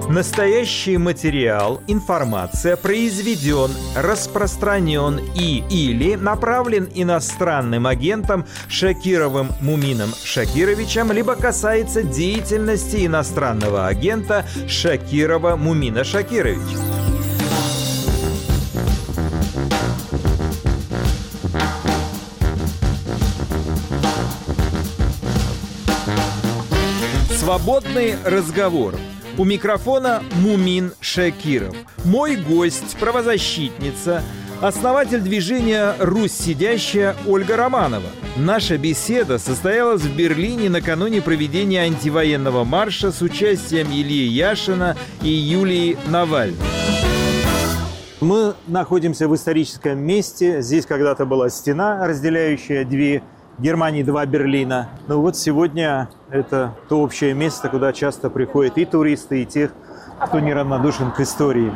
Настоящий материал, информация произведен, распространен или направлен иностранным агентом Шакировым Мумином Шакировичем, либо касается деятельности иностранного агента Шакирова Мумина Шакировича. Свободный разговор. У микрофона Мумин Шакиров. Мой гость, правозащитница, основатель движения «Русь сидящая» Ольга Романова. Наша беседа состоялась в Берлине накануне проведения антивоенного марша с участием Ильи Яшина и Юлии Навальной. Мы находимся в историческом месте. Здесь когда-то была стена, разделяющая две Германии, два Берлина. Но вот сегодня это то общее место, куда часто приходят и туристы, и тех, кто неравнодушен к истории.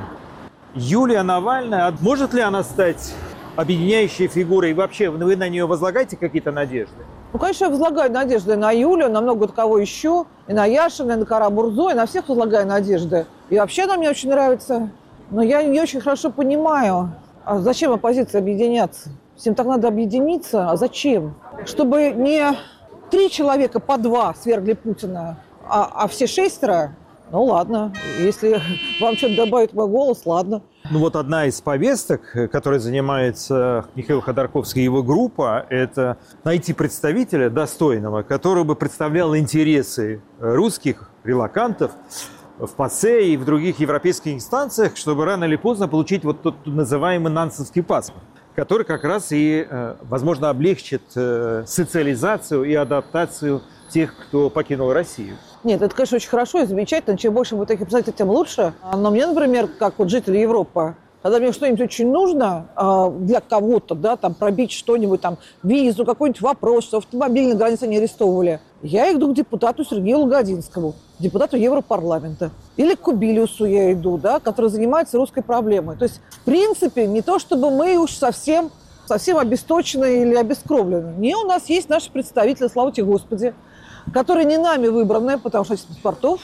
Юлия Навальная, может ли она стать объединяющей фигурой? И вообще, вы на нее возлагаете какие-то надежды? Ну, конечно, я возлагаю надежды на Юлю, на много кого еще, и на Яшина, и на Кара-Мурзу, и на всех возлагаю надежды. И вообще она мне очень нравится. Но я не очень хорошо понимаю, а зачем оппозиции объединяться? Всем так надо объединиться, а зачем? Чтобы не 3 человека по 2 свергли Путина, а все 6. Ну ладно, если вам что-то добавит мой голос, ладно. Ну вот одна из повесток, которой занимается Михаил Ходорковский и его группа, это найти представителя достойного, который бы представлял интересы русских релокантов в ПАСЕ и в других европейских инстанциях, чтобы рано или поздно получить вот тот называемый нансенский паспорт, который как раз и, возможно, облегчит социализацию и адаптацию тех, кто покинул Россию. Нет, это, конечно, очень хорошо и замечательно. Чем больше будет таких представителей, тем лучше. Но мне, например, как вот житель Европы, когда мне что-нибудь очень нужно для кого-то, да, там пробить что-нибудь, там визу, какой-нибудь вопрос, что автомобиль на границе не арестовывали, я иду к депутату Сергею Лагодинскому, депутату Европарламента. Или к Кубилюсу я иду, да, который занимается русской проблемой. То есть, в принципе, не то чтобы мы уж совсем обесточены или обескровлены. Не, у нас есть наши представители, слава тебе Господи, которые не нами выбраны, потому что есть паспортов.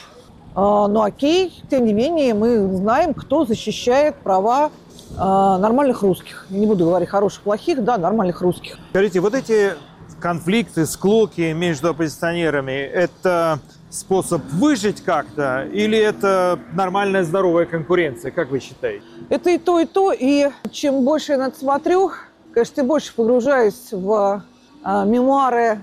Но окей, тем не менее, мы знаем, кто защищает права нормальных русских. Не буду говорить хороших, плохих, да, нормальных русских. Скажите, вот эти конфликты, склоки между оппозиционерами – это способ выжить как-то или это нормальная здоровая конкуренция, как вы считаете? Это и то, и то. И чем больше я на это смотрю, конечно, тем больше погружаюсь в мемуары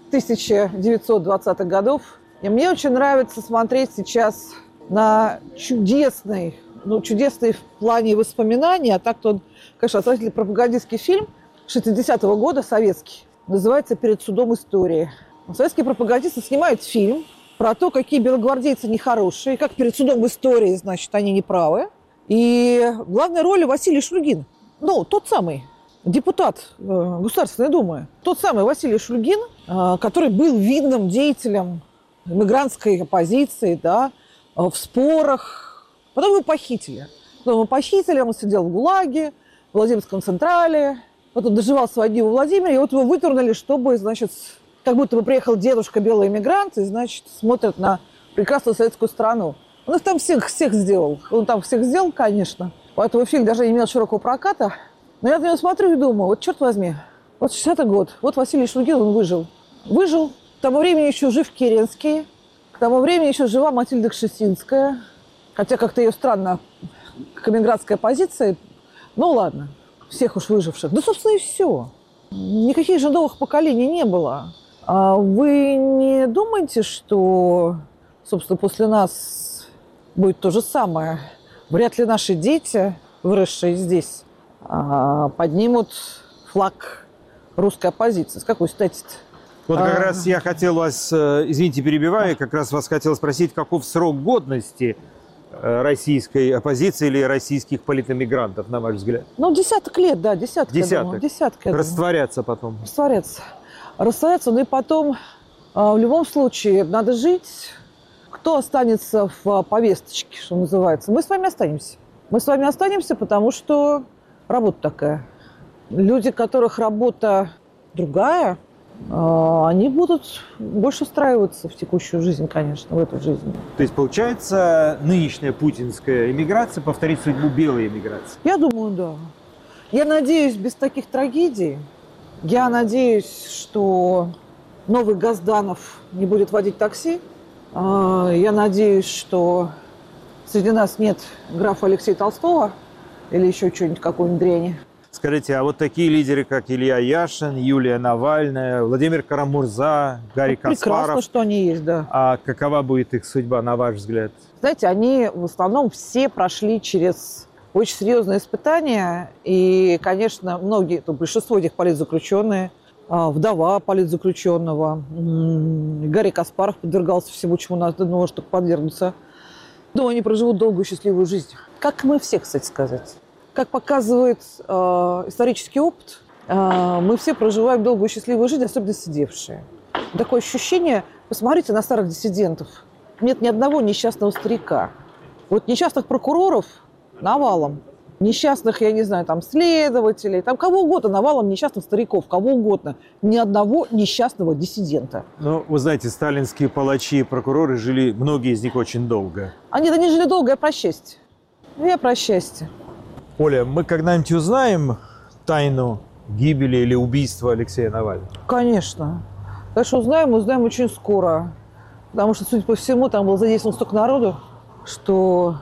1920-х годов. И мне очень нравится смотреть сейчас на чудесный в плане воспоминаний, а так-то он, конечно, основательный пропагандистский фильм 60-го года, советский, называется «Перед судом истории». Советские пропагандисты снимают фильм про то, какие белогвардейцы нехорошие, как перед судом истории, значит, они неправы. И в главной роли Василий Шульгин, тот самый депутат Государственной Думы, тот самый Василий Шульгин, который был видным деятелем мигрантской оппозиции, да, в спорах. Потом его похитили. Он сидел в ГУЛАГе, в Владимирском Централе. Потом доживал свои дни во Владимире. И вот его выдернули, чтобы, значит, как будто бы приехал дедушка белый эмигрант и, значит, смотрит на прекрасную советскую страну. Он их там всех сделал. Он там всех сделал, конечно. Поэтому фильм даже не имел широкого проката. Но я на него смотрю и думаю, вот черт возьми, вот 60-й год, вот Василий Шульгин, он выжил. Выжил. К тому времени еще жив Керенский, к тому времени еще жива Матильда Кшесинская. Хотя как-то ее странно к эмигрантской оппозиции. Ну ладно, всех уж выживших. Да, собственно, и все. Никаких же новых поколений не было. А вы не думаете, что, собственно, после нас будет то же самое? Вряд ли наши дети, выросшие здесь, поднимут флаг русской оппозиции. С какой стати-то? Вот как раз я хотел вас, извините, перебиваю, как раз вас хотел спросить, каков срок годности российской оппозиции или российских политэмигрантов, на ваш взгляд? Десяток лет, да, десяток. Растворяться потом. Растворяться, но и потом в любом случае надо жить. Кто останется в повесточке, что называется? Мы с вами останемся. Мы с вами останемся, потому что работа такая. Люди, которых работа другая, они будут больше встраиваться в текущую жизнь, конечно, в эту жизнь. То есть, получается, нынешняя путинская эмиграция повторит судьбу белой эмиграции? Я думаю, да. Я надеюсь, без таких трагедий. Я надеюсь, что новый Газданов не будет водить такси. Я надеюсь, что среди нас нет графа Алексея Толстого или еще что-нибудь, какой-нибудь дряни. Скажите, а вот такие лидеры, как Илья Яшин, Юлия Навальная, Владимир Карамурза, Гарри Каспаров. Прекрасно, что они есть, да. А какова будет их судьба, на ваш взгляд? Знаете, они в основном все прошли через очень серьезные испытания. И, конечно, многие, большинство этих политзаключенные, вдова политзаключенного, Гарри Каспаров подвергался всему, чему надо, может только подвергнуться. Но они проживут долгую счастливую жизнь. Как мы все, кстати сказать. Как показывает исторический опыт, мы все проживаем долгую счастливую жизнь, особенно сидевшие. Такое ощущение, посмотрите на старых диссидентов. Нет ни одного несчастного старика. Вот несчастных прокуроров навалом, несчастных, я не знаю, там, следователей, там, кого угодно, навалом несчастных стариков, кого угодно. Ни одного несчастного диссидента. Ну, вы знаете, сталинские палачи и прокуроры жили, многие из них очень долго. Они жили долго, я про счастье. Я про счастье. Оля, мы когда-нибудь узнаем тайну гибели или убийства Алексея Навального? Конечно. Конечно, узнаем очень скоро. Потому что, судя по всему, там было задействовано столько народу, что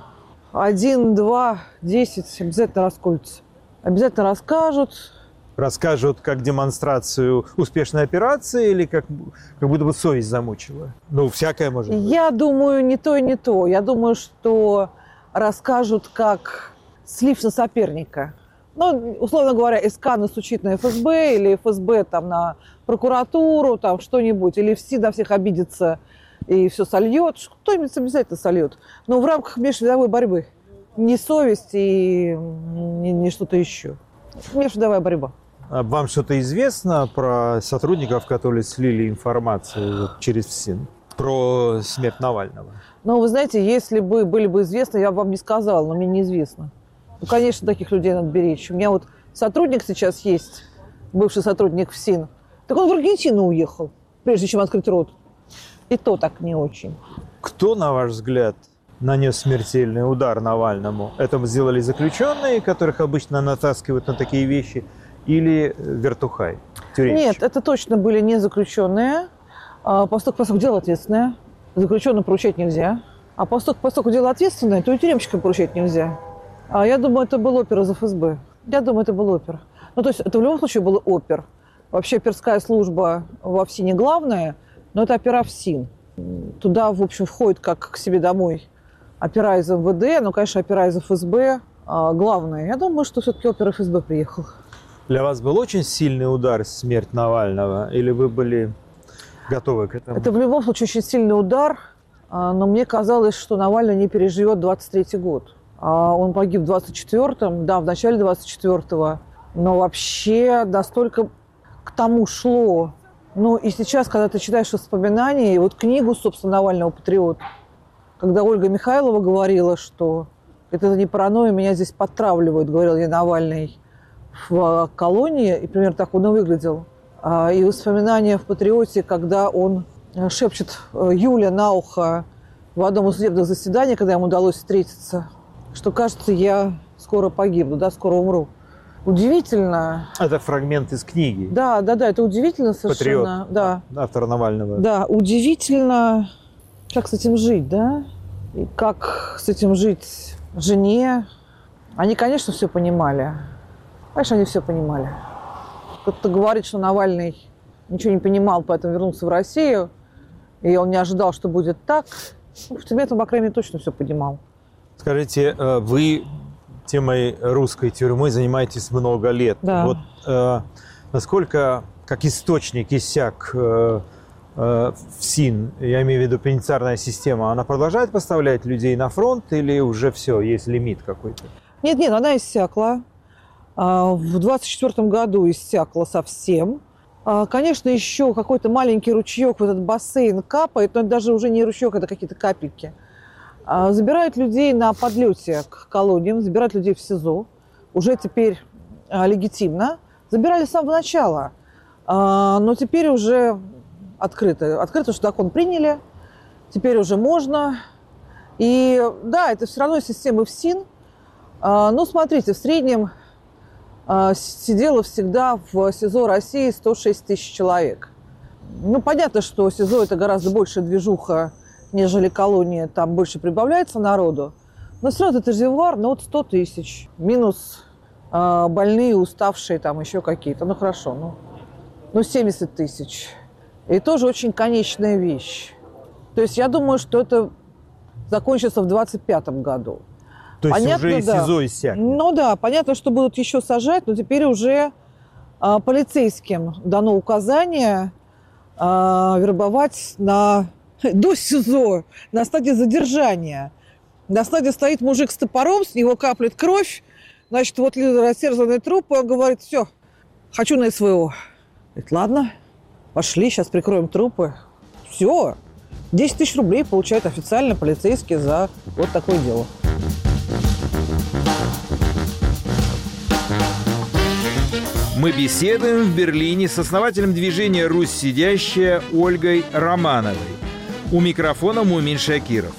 1, 2, 10 обязательно расколются. Обязательно расскажут. Расскажут как демонстрацию успешной операции или как будто бы совесть замучила? Ну, всякое может быть. Я думаю, не то и не то. Я думаю, что расскажут как слив на соперника. Ну, условно говоря, СК настучит на ФСБ, или ФСБ там на прокуратуру, там что-нибудь, или все на всех обидится и все сольет. Кто-нибудь обязательно сольет. Но в рамках межвидовой борьбы. Не совесть и не что-то еще. Межвидовая борьба. А вам что-то известно про сотрудников, которые слили информацию через ФСИН про смерть Навального? Ну, вы знаете, если бы были бы известны, я бы вам не сказала, но мне неизвестно. Ну, конечно, таких людей надо беречь. У меня вот сотрудник сейчас есть, бывший сотрудник ФСИН. Так он в Аргентину уехал, прежде чем открыть рот. И то так не очень. Кто, на ваш взгляд, нанес смертельный удар Навальному? Это сделали заключенные, которых обычно натаскивают на такие вещи, или вертухай, тюремщик? Нет, это точно были не заключенные. Поскольку дело ответственное, заключенным поручать нельзя. А поскольку дело ответственное, то и тюремщикам поручать нельзя. Я думаю, это был опер из ФСБ. Я думаю, это был опер. Ну, то есть это в любом случае был опер. Вообще оперская служба во ФСИНе главная, но это опера ФСИН. Туда, в общем, входит как к себе домой опера из МВД, но, конечно, опера из ФСБ главная. Я думаю, что все-таки опер ФСБ приехал. Для вас был очень сильный удар смерть Навального? Или вы были готовы к этому? Это в любом случае очень сильный удар. Но мне казалось, что Навальный не переживет 23-й год. Он погиб в 24-м, да, в начале 24-го. Но вообще настолько к тому шло. Ну и сейчас, когда ты читаешь воспоминания, и вот книгу, собственно, Навального «Патриот», когда Ольга Михайлова говорила, что это не паранойя, меня здесь подтравливают, говорил ей Навальный в колонии, и примерно так он и выглядел. И воспоминания в «Патриоте», когда он шепчет Юле на ухо в одном из судебных заседаний, когда ему удалось встретиться, что, кажется, я скоро погибну, да, скоро умру. Удивительно. Это фрагмент из книги. Да, это удивительно совершенно. «Патриот», да. автора Навального. Да, удивительно, как с этим жить, да? И как с этим жить жене. Они, конечно, все понимали. Конечно, они все понимали. Кто-то говорит, что Навальный ничего не понимал, поэтому вернулся в Россию, и он не ожидал, что будет так. Ну, в тюрьме, по крайней мере, точно все понимал. Скажите, вы темой русской тюрьмы занимаетесь много лет. Да. Вот насколько, как источник, иссяк ФСИН, я имею в виду пенитенциарная система, она продолжает поставлять людей на фронт или уже все, есть лимит какой-то? Нет, она иссякла. В 24 году иссякла совсем. Конечно, еще какой-то маленький ручеек в этот бассейн капает, но это даже уже не ручеек, это какие-то капельки. Забирают людей на подлете к колониям, забирают людей в СИЗО. Уже теперь легитимно. Забирали с самого начала. Но теперь уже открыто. Открыто, что закон приняли. Теперь уже можно. И да, это все равно система ФСИН. Ну, смотрите, в среднем сидело всегда в СИЗО России 106 тысяч человек. Ну, понятно, что СИЗО – это гораздо большая движуха, нежели колония. Там больше прибавляется народу. Но все равно это резервуар, ну, вот 100 тысяч. Минус больные, уставшие, там еще какие-то. Ну, хорошо, ну 70 тысяч. И тоже очень конечная вещь. То есть я думаю, что это закончится в 2025 году. То есть понятно, уже и да. СИЗО иссякнет. Ну да, понятно, что будут еще сажать, но теперь уже полицейским дано указание вербовать до СИЗО, на стадии задержания. На стадии стоит мужик с топором, с него каплет кровь, значит, вот растерзанный труп, он говорит: все, хочу на СВО. Говорит: ладно, пошли, сейчас прикроем трупы. Все, 10 тысяч рублей получает официально полицейский за вот такое дело. Мы беседуем в Берлине с основателем движения «Русь сидящая» Ольгой Романовой. У микрофона Мумин Шакиров.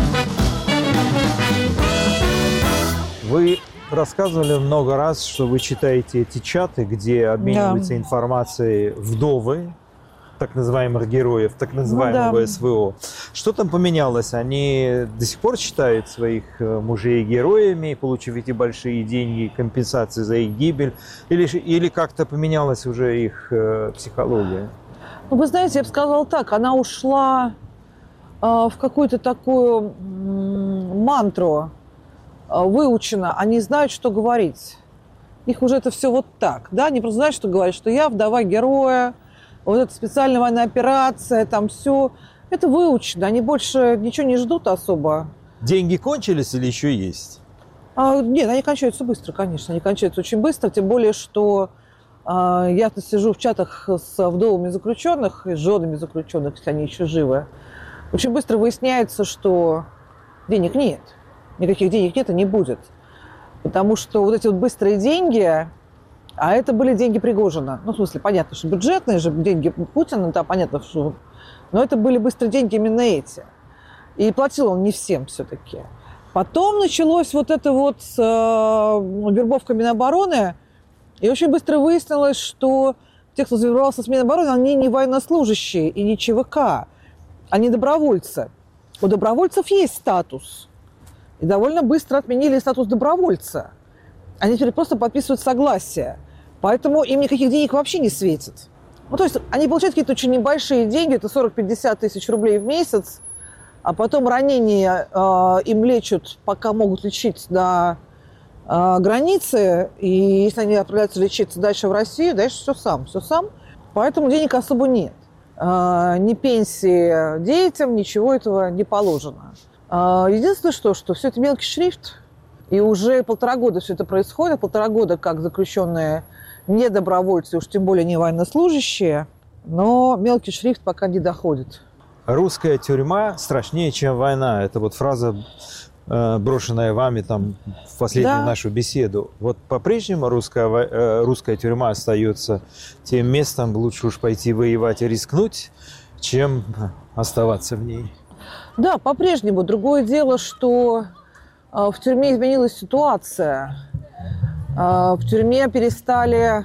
Вы рассказывали много раз, что вы читаете эти чаты, где обмениваются информацией вдовы так называемых героев, так называемого СВО. Что там поменялось? Они до сих пор считают своих мужей героями, получив эти большие деньги, компенсации за их гибель? Или как-то поменялась уже их психология? Ну, вы знаете, я бы сказала так, она ушла в какую-то такую мантру, выучена, они знают, что говорить. Их уже это все вот так, да, они просто знают, что говорить, что я вдова героя, вот эта специальная военная операция, там все, это выучено, они больше ничего не ждут особо. Деньги кончились или еще есть? Нет, они кончаются быстро, конечно, они кончаются очень быстро, тем более, что я сижу в чатах с вдовами заключенных и с женами заключенных, если они еще живы. Очень быстро выясняется, что денег нет. Никаких денег нет и не будет. Потому что вот эти вот быстрые деньги, а это были деньги Пригожина. Ну, в смысле, понятно, что бюджетные же деньги Путина, да, понятно, что... Но это были быстрые деньги именно эти. И платил он не всем все-таки. Потом началось вот это вот вербовка Минобороны, и очень быстро выяснилось, что те, кто завербовался с Минобороны, они не военнослужащие и не ЧВК, они добровольцы. У добровольцев есть статус. И довольно быстро отменили статус добровольца. Они теперь просто подписывают согласие. Поэтому им никаких денег вообще не светит. Ну, то есть они получают какие-то очень небольшие деньги, это 40-50 тысяч рублей в месяц, а потом ранения им лечат, пока могут лечить на границе, и если они отправляются лечиться дальше в Россию, дальше все сам. Поэтому денег особо нет. Ни пенсии детям, ничего этого не положено. Единственное, что все это мелкий шрифт, и уже 1,5 года все это происходит, 1,5 года как заключенные не добровольцы, уж тем более не военнослужащие, но мелкий шрифт пока не доходит. Русская тюрьма страшнее, чем война. Это вот фраза, брошенная вами там в последнюю нашу беседу. Вот по-прежнему русская тюрьма остается тем местом, лучше уж пойти воевать и рискнуть, чем оставаться в ней. Да, по-прежнему. Другое дело, что в тюрьме изменилась ситуация. В тюрьме перестали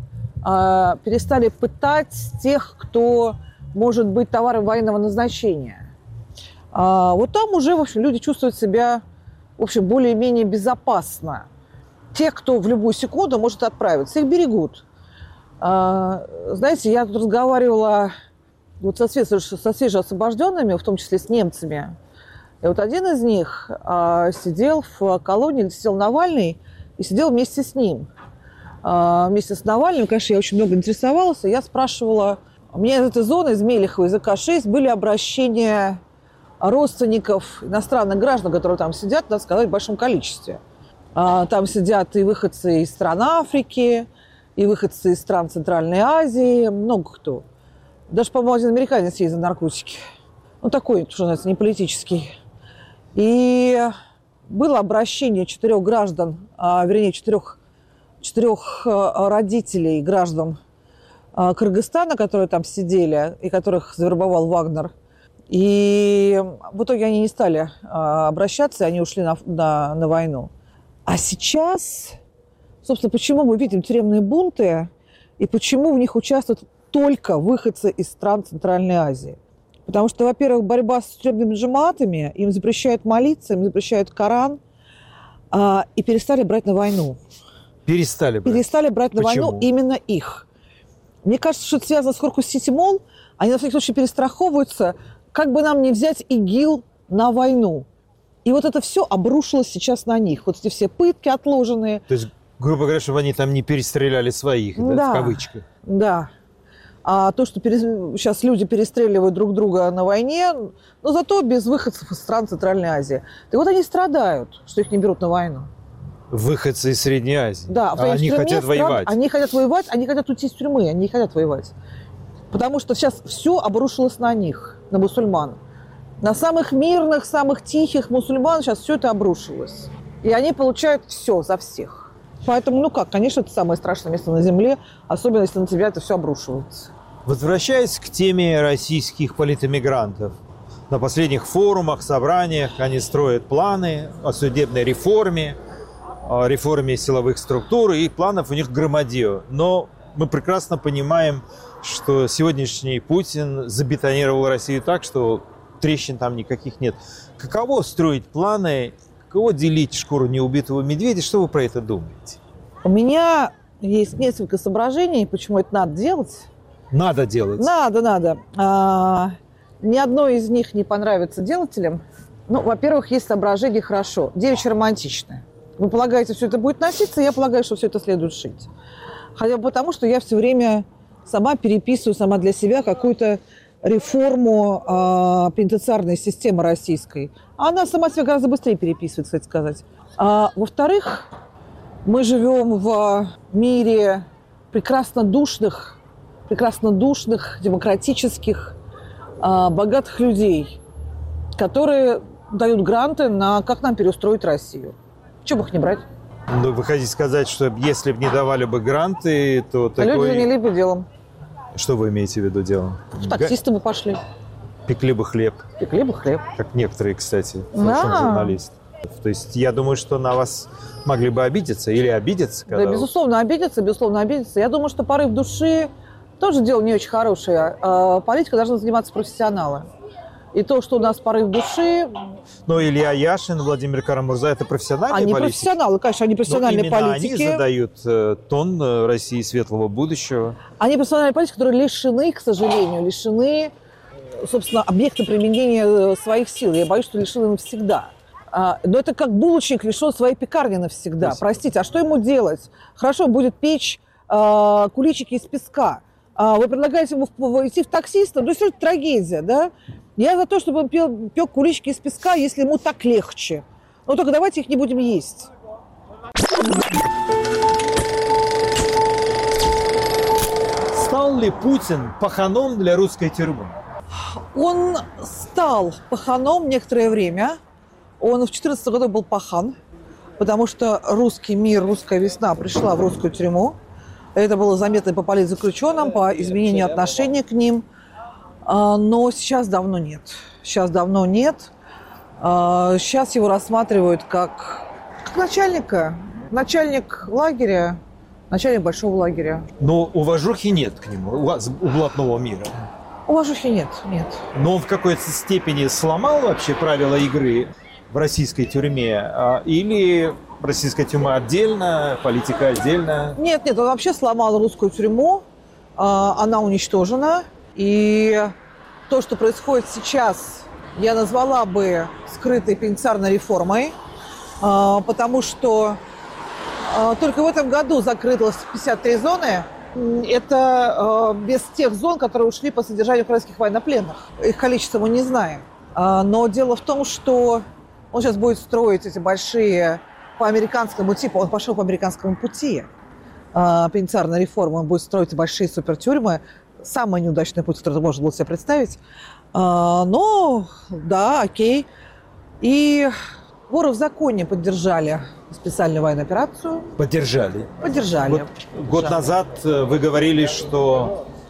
пытать тех, кто может быть товаром военного назначения. Вот там уже, в общем, люди чувствуют себя, в общем, более-менее безопасно. Тех, кто в любую секунду может отправиться, их берегут. Знаете, я тут разговаривала вот со свежеосвобожденными, в том числе с немцами. И вот один из них сидел в колонии, где сидел Навальный, и сидел вместе с ним. Вместе с Навальным, конечно, я очень много интересовалась, и я спрашивала, у меня из этой зоны, из Мелехова, из АК-6, были обращения родственников иностранных граждан, которые там сидят, надо сказать, в большом количестве. Там сидят и выходцы из стран Африки, и выходцы из стран Центральной Азии, много кто. Даже, по-моему, один американец есть за наркотики. Ну, такой, что называется, не политический. И было обращение 4 граждан, вернее, 4 родителей граждан Кыргызстана, которые там сидели и которых завербовал Вагнер. И в итоге они не стали обращаться, они ушли на войну. А сейчас, собственно, почему мы видим тюремные бунты и почему в них участвуют только выходцы из стран Центральной Азии? Потому что, во-первых, борьба с тюремными джамаатами, им запрещают молиться, им запрещают Коран, и перестали брать на войну. Перестали брать? Перестали брать на Почему? войну именно их. Мне кажется, что это связано с Хоркус-Сити Молл. Они на всякий случай перестраховываются, как бы нам не взять ИГИЛ на войну. И вот это все обрушилось сейчас на них. Вот эти все пытки отложенные. То есть, грубо говоря, чтобы они там не перестреляли своих, да, в кавычках. Да. А то, что сейчас люди перестреливают друг друга на войне, но зато без выходцев из стран Центральной Азии. Так вот они страдают, что их не берут на войну. Выходцы из Средней Азии. Да, они хотят воевать. Они хотят воевать, они хотят уйти из тюрьмы, они не хотят воевать. Потому что сейчас все обрушилось на них, на мусульман. На самых мирных, самых тихих мусульман сейчас все это обрушилось. И они получают все за всех. Поэтому, конечно, это самое страшное место на земле, особенно если на тебя это все обрушивается. Возвращаясь к теме российских политэмигрантов. На последних форумах, собраниях они строят планы о судебной реформе, о реформе силовых структур, и планов у них громадье. Но мы прекрасно понимаем, что сегодняшний Путин забетонировал Россию так, что трещин там никаких нет. Каково строить планы, каково делить шкуру неубитого медведя? Что вы про это думаете? У меня есть несколько соображений, почему это надо делать. Надо делать. Надо. Ни одно из них не понравится делателям. Во-первых, есть соображение хорошо. Девичье романтичное. Вы полагаете, все это будет носиться, я полагаю, что все это следует шить. Хотя бы потому, что я все время сама переписываю сама для себя какую-то реформу пенитенциарной системы российской. Она сама себя гораздо быстрее переписывает, кстати сказать. Во-вторых, мы живем в мире прекрасно душных, демократических, богатых людей, которые дают гранты на как нам переустроить Россию. Чего бы их не брать? Вы хотите сказать, что если бы не давали бы гранты, то такой... Люди занялись бы делом. Что вы имеете в виду делом? В таксисты бы пошли. Пекли бы хлеб. Как некоторые, кстати, Да. журналисты. То есть я думаю, что на вас могли бы обидеться или обидеться. Да, безусловно, обидеться. Я думаю, что порыв души тоже дело не очень хорошее. Политика должна заниматься профессионалы. И то, что у нас порыв души... Но Илья Яшин, Владимир Карамурза – это профессиональные политики? Они профессионалы, конечно, они профессиональные политики. Они задают тон России светлого будущего. Они профессиональные политики, которые лишены, к сожалению, собственно, объекта применения своих сил. Я боюсь, что лишены навсегда. Но это как булочник лишен своей пекарни навсегда. Простите, а что ему делать? Хорошо, будет печь куличики из песка. Вы предлагаете ему идти в таксиста? Ну, это трагедия, да? Я за то, чтобы он пек куличики из песка, если ему так легче. Но только давайте их не будем есть. Стал ли Путин паханом для русской тюрьмы? Он стал паханом некоторое время. Он в 2014 году был пахан, потому что русский мир, русская весна пришла в русскую тюрьму. Это было заметно по политзаключенным, по изменению отношения к ним. Но сейчас давно нет. Сейчас его рассматривают как начальника. Начальник лагеря, начальник большого лагеря. Но уважухи нет к нему, у блатного мира. Уважухи нет. Но он в какой-то степени сломал вообще правила игры в российской тюрьме? Или российская тюрьма отдельно, политика отдельно? Нет, он вообще сломал русскую тюрьму. Она уничтожена. И то, что происходит сейчас, я назвала бы скрытой пенитенциарной реформой, потому что только в этом году закрылось 53 зоны. Это без тех зон, которые ушли по содержанию украинских военнопленных. Их количество мы не знаем. Но дело в том, что он сейчас будет строить эти большие по американскому типу, он пошел по американскому пути пенитенциарной реформы, он будет строить большие супертюрьмы. Самый неудачный путь, который можно было себе представить. Но, да, окей. И воры в законе поддержали специальную военную операцию. Поддержали. Поддержали. Год назад вы говорили, что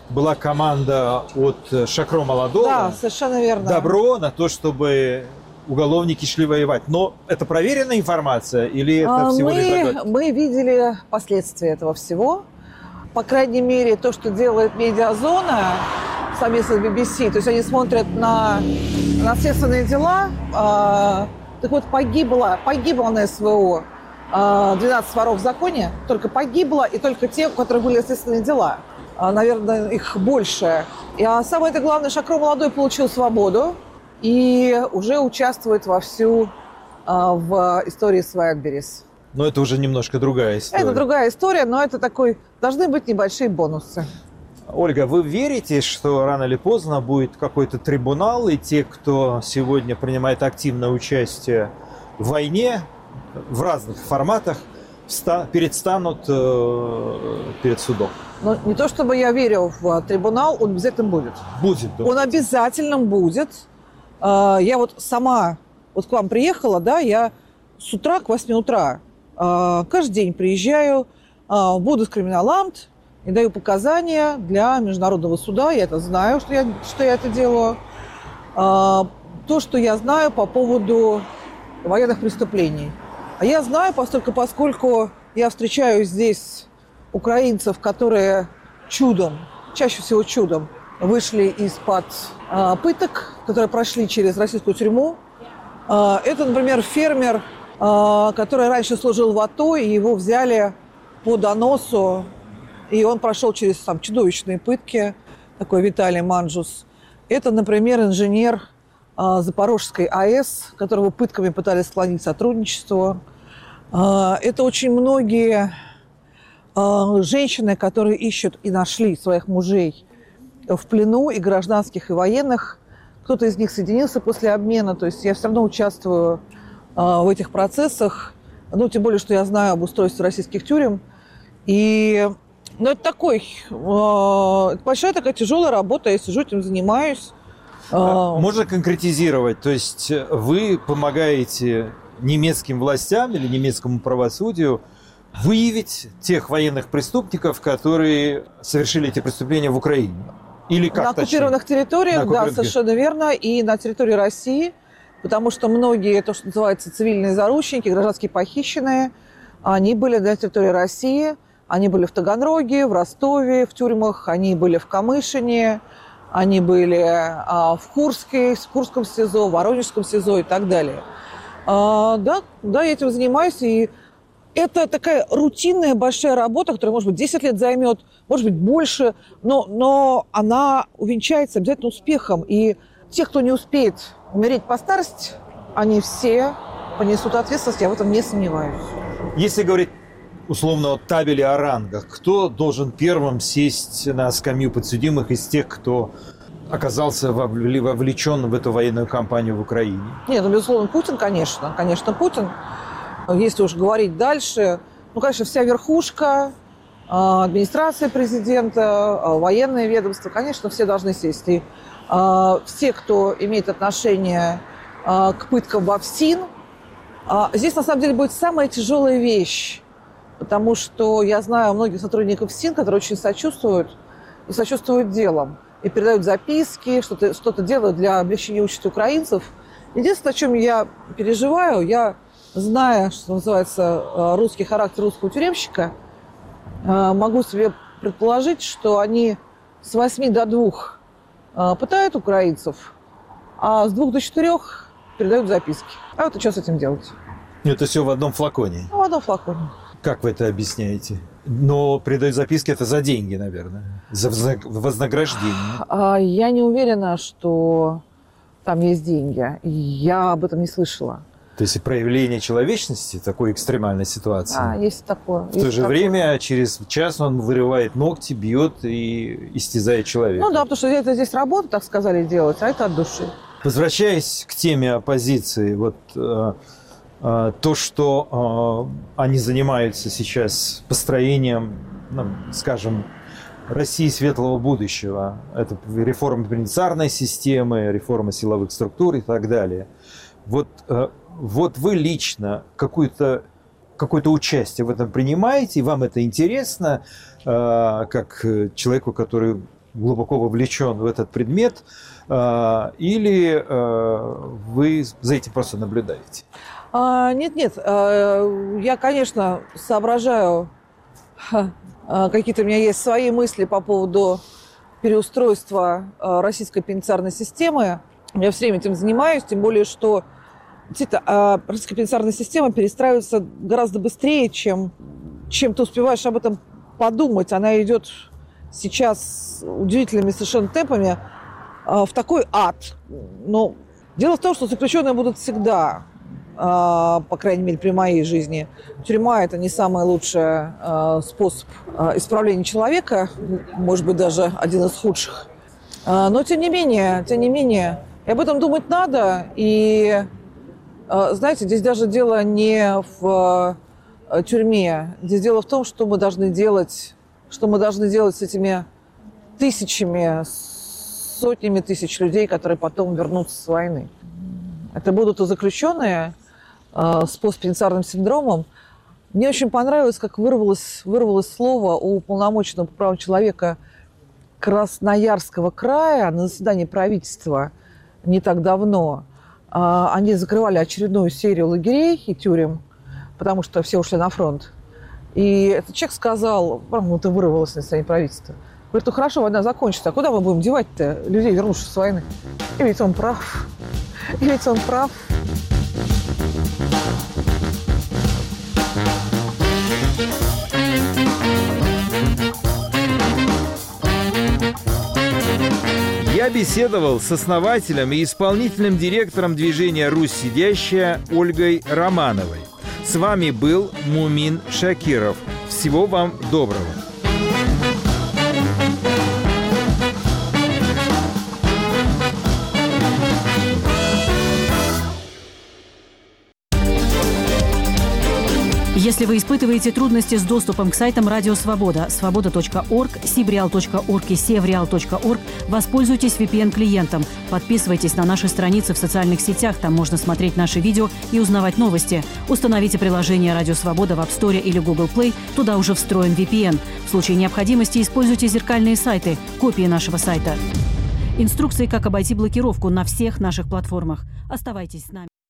была команда от Шакро Молодого. Да, совершенно верно. Добро на то, чтобы уголовники шли воевать. Но это проверенная информация или это всего лишь догадки? Мы видели последствия этого всего. По крайней мере, то, что делает медиазона совместно с BBC, то есть они смотрят на следственные дела. Так вот, погибло на СВО 12 воров в законе, только погибло, и только те, у которых были следственные дела. Наверное, их больше. А самое главное, Шакро Молодой получил свободу и уже участвует вовсю в истории с Вайлдберрис. Но это уже немножко другая история. Это другая история, но это должны быть небольшие бонусы. Ольга, вы верите, что рано или поздно будет какой-то трибунал, и те, кто сегодня принимает активное участие в войне, в разных форматах, предстанут перед судом? Но не то чтобы я верю в трибунал, он обязательно будет. Будет, да. Он обязательно будет. Я вот сама к вам приехала, да, я с утра к 8 утра каждый день приезжаю в Будапештскриминаламт и даю показания для международного суда. Я это знаю, что я это делаю. То, что я знаю по поводу военных преступлений. А я знаю, поскольку я встречаю здесь украинцев, которые чаще всего чудом, вышли из-под пыток, которые прошли через российскую тюрьму. Это, например, фермер, который раньше служил в АТО, и его взяли по доносу, и он прошел через чудовищные пытки, такой Виталий Манджус. Это, например, инженер Запорожской АЭС, которого пытками пытались склонить к сотрудничеству. Это очень многие женщины, которые ищут и нашли своих мужей в плену, и гражданских, и военных. Кто-то из них соединился после обмена. То есть я все равно участвую в этих процессах. Тем более, что я знаю об устройстве российских тюрем. Это большая такая тяжелая работа. Я сижу, этим занимаюсь. Можно конкретизировать? То есть вы помогаете немецким властям или немецкому правосудию выявить тех военных преступников, которые совершили эти преступления в Украине? Или как на оккупированных территориях, да, совершенно верно, и на территории России, потому что многие, то, что называется, цивильные заручники, гражданские похищенные, они были на территории России, они были в Таганроге, в Ростове, в тюрьмах, они были в Камышине, они были в Курском СИЗО, в Воронежском СИЗО и так далее. Да, я этим занимаюсь, и это такая рутинная большая работа, которая, может быть, 10 лет займет, может быть, больше, но она увенчается обязательно успехом. И те, кто не успеет умереть по старости, они все понесут ответственность, я в этом не сомневаюсь. Если говорить условно о табеле о рангах, кто должен первым сесть на скамью подсудимых из тех, кто оказался вовлечен в эту военную кампанию в Украине? Нет, безусловно, Путин, конечно. Конечно, Путин. Если уж говорить дальше, конечно, вся верхушка, администрация президента, военное ведомство, конечно, все должны сесть. И все, кто имеет отношение к пыткам в ФСИН, здесь, на самом деле, будет самая тяжелая вещь, потому что я знаю многих сотрудников ФСИН, которые очень сочувствуют и сочувствуют делом, и передают записки, что-то делают для облегчения участи украинцев. Единственное, о чем я переживаю, я, зная, что называется, русский характер русского тюремщика, могу себе предположить, что они с 8 до 2 пытают украинцев, а с 2 до 4 передают записки. А вот что с этим делать? Это все в одном флаконе? В одном флаконе. Как вы это объясняете? Но передают записки это за деньги, наверное, за вознаграждение. Я не уверена, что там есть деньги. Я об этом не слышала. То есть проявление человечности в такой экстремальной ситуации. Есть такое. В то же время через час он вырывает ногти, бьет и истязает человека. Ну да, потому что это здесь работа, так сказали, делать, а это от души. Возвращаясь к теме оппозиции, то, что они занимаются сейчас построением, скажем, России светлого будущего. Это реформа пенитенциарной системы, реформа силовых структур и так далее. Вот вы лично какое-то участие в этом принимаете, и вам это интересно, как человеку, который глубоко вовлечен в этот предмет, или вы за этим просто наблюдаете? Нет. Я, конечно, соображаю, какие-то у меня есть свои мысли по поводу переустройства российской пенитенциарной системы. Я все время этим занимаюсь, тем более, что действительно, российская пенитенциарная система перестраивается гораздо быстрее, чем ты успеваешь об этом подумать. Она идет сейчас удивительными совершенно темпами в такой ад. Но дело в том, что заключенные будут всегда, по крайней мере, при моей жизни. Тюрьма – это не самый лучший способ исправления человека, может быть, даже один из худших. Но, тем не менее, и об этом думать надо. И, знаете, здесь даже дело не в тюрьме. Здесь дело в том, что мы должны делать с этими тысячами, сотнями тысяч людей, которые потом вернутся с войны. Это будут и заключенные с постпенитенциарным синдромом. Мне очень понравилось, как вырвалось слово у уполномоченного по правам человека Красноярского края на заседании правительства не так давно. Они закрывали очередную серию лагерей и тюрем, потому что все ушли на фронт. И этот человек сказал, это вырвалось на заседании правительства. Говорит, хорошо, война закончится, а куда мы будем девать-то людей, вернувшихся с войны? И ведь он прав. Я беседовал с основателем и исполнительным директором движения «Русь сидящая» Ольгой Романовой. С вами был Мумин Шакиров. Всего вам доброго. Если вы испытываете трудности с доступом к сайтам Радио Свобода, свобода.орг, sibreal.org и sevreal.org, воспользуйтесь VPN-клиентом. Подписывайтесь на наши страницы в социальных сетях, там можно смотреть наши видео и узнавать новости. Установите приложение Радио Свобода в App Store или Google Play, туда уже встроен VPN. В случае необходимости используйте зеркальные сайты, копии нашего сайта. Инструкции, как обойти блокировку на всех наших платформах. Оставайтесь с нами.